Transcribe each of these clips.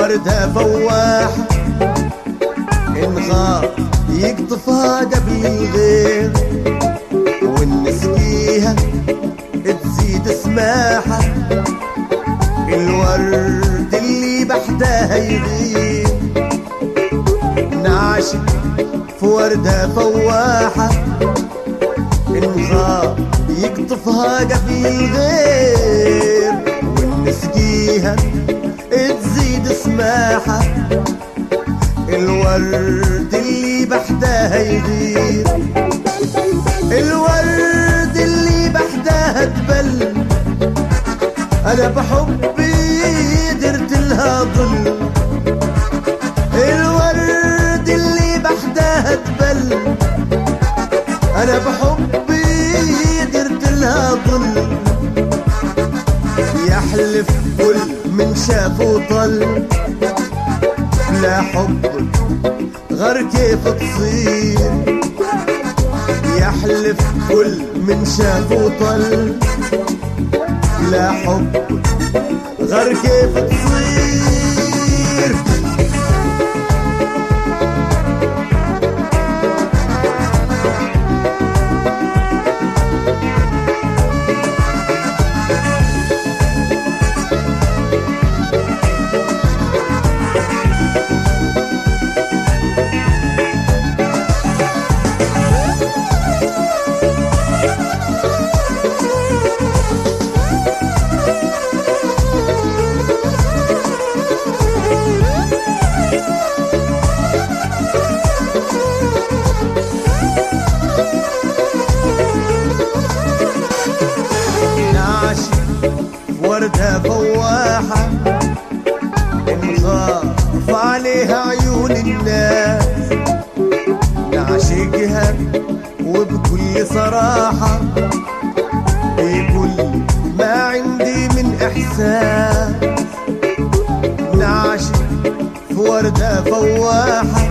وردة فواحة انغار يقطفها قبل الغير، ونسقيها تزيد سماحة، الورد اللي بحدها يغير. نعشق في وردة فواحة انغار يقطفها قبل الغير، ونسقيها تزيد سماحة، الورد اللي بحدها يغير. الورد اللي بحدها تبل، أنا بحبي درت لها ظل. الورد اللي بحدها تبل، أنا بحبي درت لها ظل. يحلف كل من شاف وطل، لا حب غير كيف تصير. يحلف كل من شاف وطل، لا حب غير كيف تصير. وردة فواحة نخاف عليها عيون الناس، نعشقها وبكل صراحة، بكل ما عندي من إحساس. نعشق في وردة فواحة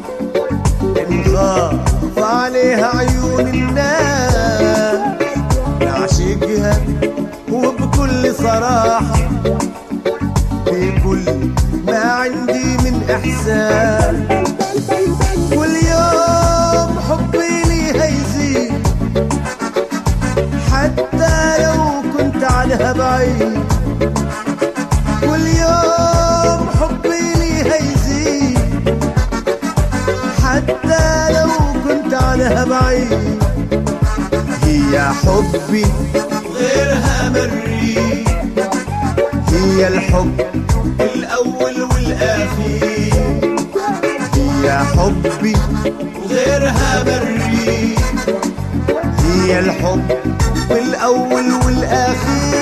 نخاف عليها عيون الناس، نعشقها وبكل صراحة، بكل ما عندي من إحساس. كل يوم حبي ليها يزيد، حتى لو كنت عنها بعيد. كل يوم حبي ليها يزيد، حتى لو كنت عنها بعيد. هي حبي غيرها مري، هي الحب الأول والأخير. هي حبي وغيرها مري، هي الحب الأول والأخير.